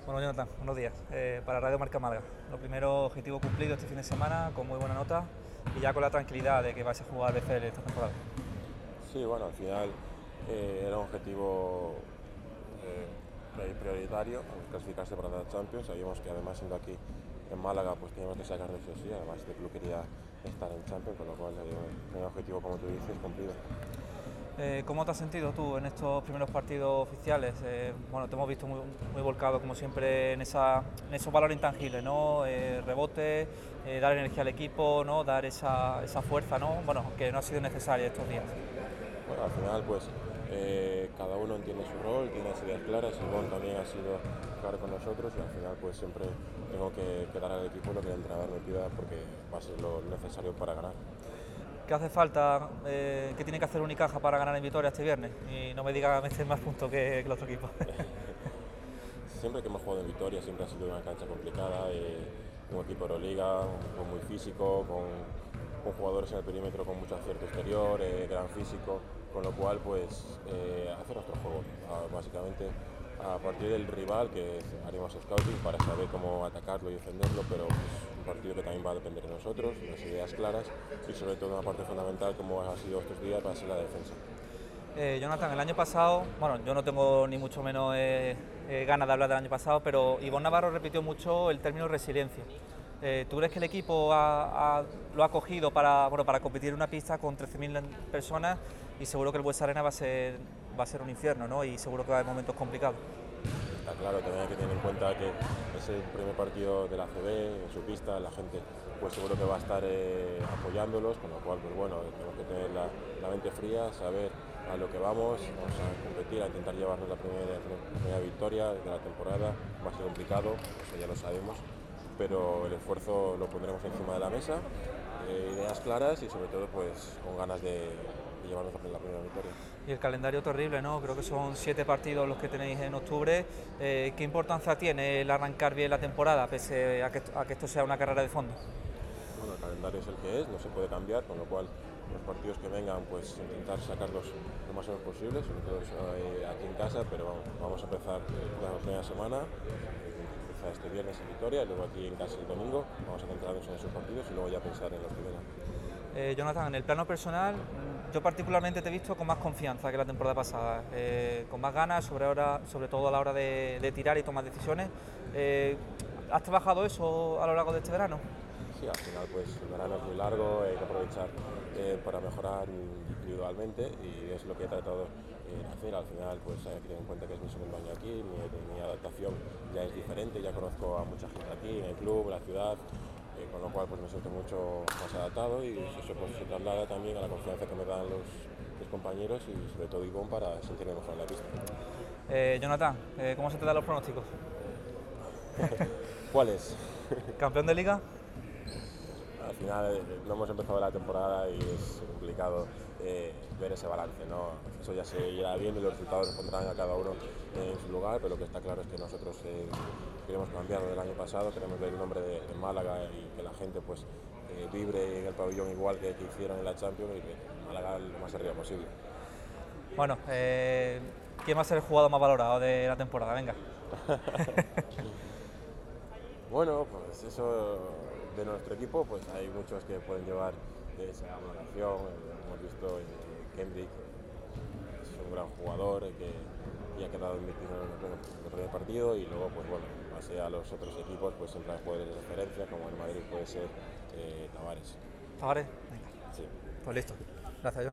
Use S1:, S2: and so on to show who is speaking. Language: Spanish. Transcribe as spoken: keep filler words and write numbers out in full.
S1: Bueno, Jonathan, buenos días. Eh, para Radio Marca Málaga, lo primero, objetivo cumplido este fin de semana, con muy buena nota y ya con la tranquilidad de que vais a jugar B C L esta temporada.
S2: Sí, bueno, al final eh, era un objetivo eh, prioritario, clasificarse para la Champions. Sabíamos que además siendo aquí en Málaga pues teníamos que sacar de eso sí, además este club quería estar en Champions, con lo cual eh, el objetivo, como tú dices, cumplido.
S1: Eh, ¿Cómo te has sentido tú en estos primeros partidos oficiales? Eh, bueno, te hemos visto muy, muy volcado, como siempre, en, esa, en esos valores intangibles, ¿no? Eh, rebote, eh, dar energía al equipo, ¿no? Dar esa, esa fuerza, ¿no? Bueno, que no ha sido necesaria estos días.
S2: Bueno, al final pues eh, cada uno entiende su rol, tiene las ideas claras. Simón también ha sido claro con nosotros y al final pues siempre tengo que, que dar al equipo lo que el entrenador me pida, porque va a ser lo necesario para ganar.
S1: ¿Qué hace falta, eh, qué tiene que hacer Unicaja para ganar en Vitoria este viernes? Y no me diga meter más puntos que, que el otro equipo.
S2: Siempre que hemos jugado en Vitoria siempre ha sido una cancha complicada, eh, un equipo de Euroliga, con muy físico, con, con jugadores en el perímetro con mucho acierto exterior, eh, gran físico, con lo cual pues eh, hacer nuestro juego, ah, básicamente a partir del rival, que haremos scouting para saber cómo atacarlo y defenderlo, pero es un partido que también va a depender de nosotros, las ideas claras y sobre todo una parte fundamental como ha sido estos días va a ser la defensa.
S1: Eh, Jonathan, el año pasado, bueno, yo no tengo ni mucho menos eh, eh, ganas de hablar del año pasado, pero Ivonne Navarro repitió mucho el término resiliencia. Eh, ¿Tú crees que el equipo ha, ha, lo ha cogido para, bueno, para competir en una pista con trece mil personas y seguro que el Buesa Arena va a ser, va a ser un infierno, ¿no? Y seguro que va a haber momentos complicados?
S2: Está claro, también hay que tener en cuenta que es el primer partido de la A C B en su pista, la gente pues seguro que va a estar eh, apoyándolos, con lo cual pues bueno, tenemos que tener la, la mente fría, saber a lo que vamos, vamos a competir, a intentar llevarnos la primera, la primera victoria de la temporada. Va a ser complicado, eso ya lo sabemos, pero el esfuerzo lo pondremos encima de la mesa, eh, ideas claras y sobre todo pues con ganas de, de llevarnos la primera victoria.
S1: Y el calendario terrible, ¿no? Creo que son siete partidos los que tenéis en octubre. Eh, ¿Qué importancia tiene el arrancar bien la temporada, pese a que, a que esto sea una carrera de fondo?
S2: Bueno, el calendario es el que es, no se puede cambiar, con lo cual los partidos que vengan, pues intentar sacarlos lo más menos posible, sobre todo eh, aquí en casa, pero vamos, vamos a empezar la primera semana, eh, empieza este viernes en Vitoria, y luego aquí en casa el domingo, vamos a centrarnos en esos partidos y luego ya pensar en los que vengan.
S1: Eh, Jonathan, en el plano personal, yo particularmente te he visto con más confianza que la temporada pasada, eh, con más ganas, sobre, ahora, sobre todo a la hora de, de tirar y tomar decisiones. Eh, ¿Has trabajado eso a lo largo de este verano?
S2: Sí, al final pues el verano es muy largo, hay que aprovechar eh, para mejorar individualmente y es lo que he tratado eh, de hacer. Al final pues hay que tener en cuenta que es mi segundo año aquí, mi, mi adaptación ya es diferente, ya conozco a mucha gente aquí, en el club, en la ciudad, eh, con lo cual pues me siento mucho más adaptado y eso pues se traslada también a la confianza que me dan los, los compañeros y sobre todo Ivonne para sentirme mejor en la pista.
S1: Eh, Jonathan, eh, ¿cómo se te dan los pronósticos?
S2: ¿Cuál es?
S1: ¿Campeón de liga?
S2: Al final no hemos empezado la temporada y es complicado eh, ver ese balance, ¿no? Eso ya se irá viendo y los resultados nos pondrán a cada uno en su lugar, pero lo que está claro es que nosotros eh, queremos cambiarlo del año pasado, queremos ver el nombre de, de Málaga y que la gente pues eh, vibre en el pabellón igual que, que hicieron en la Champions y que Málaga lo más arriba posible.
S1: Bueno, eh, ¿quién va a ser el jugador más valorado de la temporada? Venga.
S2: Bueno, pues eso de nuestro equipo, pues hay muchos que pueden llevar esa valoración. Hemos visto eh, Kendrick, eh, es un gran jugador eh, que ya ha quedado invertido en el primer partido y luego, pues bueno, base a los otros equipos, pues siempre hay jugadores de referencia, como en Madrid puede ser eh, Tavares.
S1: ¿Tavares? Venga.
S2: Sí.
S1: Pues listo. Gracias, John.